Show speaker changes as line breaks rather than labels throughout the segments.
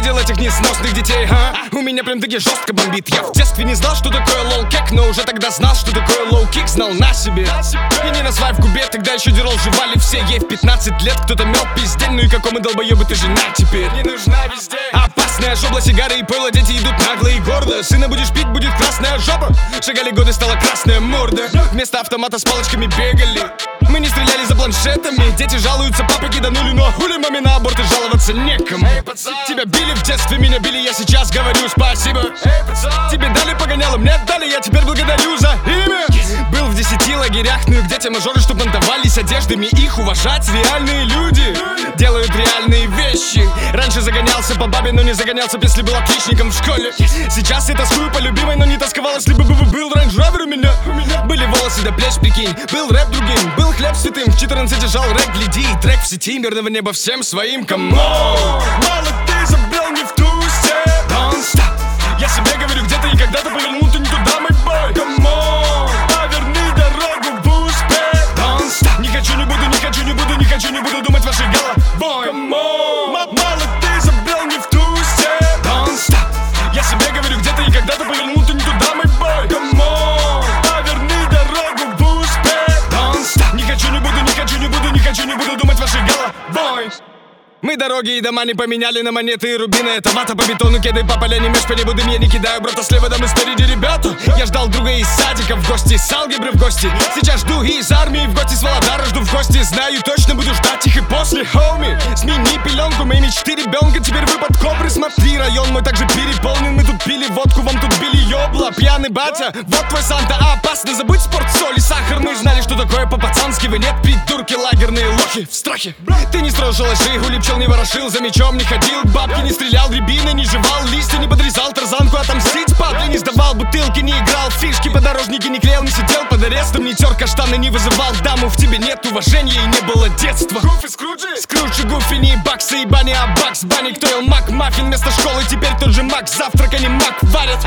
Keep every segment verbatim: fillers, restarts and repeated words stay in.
видел этих несносных детей, а? У меня прям таки жестко бомбит. Я в детстве не знал, что такое лоу-кек, но уже тогда знал, что такое лоу-кик. Знал на себе. И не на свай в губе, тогда еще дерол жевали все. Ей в пятнадцать лет кто-то мел пиздень. Ну и какому долбоебу ты жена теперь? Не нужна везде. Опасная жопла, сигары и пойло, дети идут нагло и гордо. Сына будешь пить, будет красная жопа. Шагали годы, стала красная морда. Вместо автомата с палочками бегали. Мы не стреляли за планшетами. Дети жалуются, папы киданули, но хули маме на аборты жаловаться некому. Тебя били в детстве, меня били, я сейчас говорю спасибо. Тебе дали погоняло, мне дали, я теперь благодарю за имя. Был в десяти лагерях, ну и где те мажоры, что бантовались одеждами? Их уважать реальные люди делают реальные вещи. Раньше загонялся по бабе, но не загонялся, если был отличником в школе. Сейчас я тоскую по любимой, но не тосковалась, либо бы был Range Rover у меня. Были волосы до плеч, прикинь, был рэп другим, был хлеб святым. В четырнадцати жал рэп, гляди, трек в сети, мирного неба всем своим. Камон, мало ты забрел не в ту степь. Don't stop. Я себе говорю, где-то и когда-то повернул, ты не туда, мой бой. Камон, поверни дорогу в успех. Don't stop. Не хочу, не буду, не хочу, не буду, не хочу, не буду думать вашей головой. Камон, мало ты забрел не в ту степь. Don't stop. Я себе говорю, где-то и когда-то повернул, ты не туда, мой бой. Камон, поверни дорогу в успех. Don't stop. Не хочу, не буду, не хочу, не буду, не хочу, не буду думать вашей головой. Мы дороги и дома не поменяли на монеты и рубины. Это вата по бетону, кеды по поляне, меж по небу дым. Я не кидаю брата слева, дам спереди, ребята. Я ждал друга из садика в гости, с алгебры в гости. Сейчас жду из армии в гости, с Володара жду в гости. Знаю, точно буду ждать их и после, хоми. Смени пеленку, мои мечты ребенка. Теперь выпад кобры, смотри, район мой также переполнен. Мы тут пили водку, вам тут били ёбла. Пьяный батя, вот твой Санта, опасно. Забудь спорт, соль и сахар. Мы знали, что такое по-пацански. Вы нет, придурки, лагерные лохи в страхе. Ты не строил шалаши, гули пчел не ворошил, за мечом не ходил, к бабке не стрелял, рябины не жевал, листья не подрезал, тарзанку отомстить падли не сдавал, бутылки не играл, фишки подорожники не клеил, не сидел под арестом, не тер каштаны, не вызывал даму, в тебе нет уважения и не было детства. Гуфи, Скруджи, Скруджи, Гуфи, не баксы и бани, а бакс, бани, кто ел мак, маффин вместо школы, теперь тот же мак, завтрак они мак варят.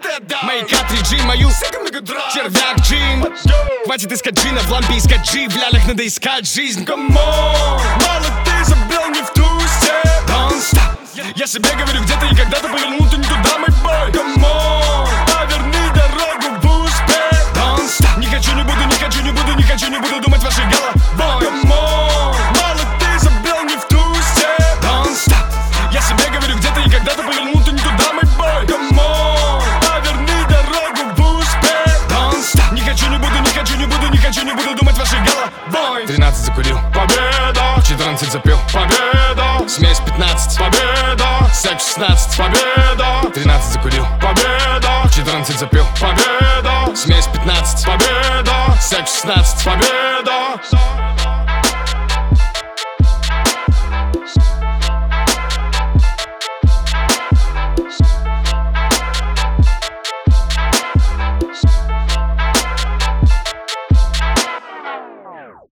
Мои картриджи, мою червяк джин. Хватит искать джина, в лампе искать джи, в лялях надо искать жизнь. Камон, мало ты забрел не в ту степь. Don't stop. Я себе говорю, где-то и когда-то повернул, ты не туда, мой бой. Камон, поверни дорогу в успех. Don't stop. Не хочу, не буду, не хочу, не буду, не хочу, не буду думать вашей головой. Камон, мало ты забрел не в ту степь. Don't stop. Я себе говорю, где-то и когда-то повернул, ты не туда, мой бой. Камон, поверни дорогу в успех. Don't stop. Не хочу, не буду, не хочу, не буду, не хочу, не буду думать вашей головой. тринадцать закурил, победа. четырнадцать запил, победа. Смесь пятнадцать, победа. Секс шестнадцать, победа. тринадцать закурил, победа. четырнадцать запил, победа. Смесь пятнадцать, победа. Секс шестнадцать, победа.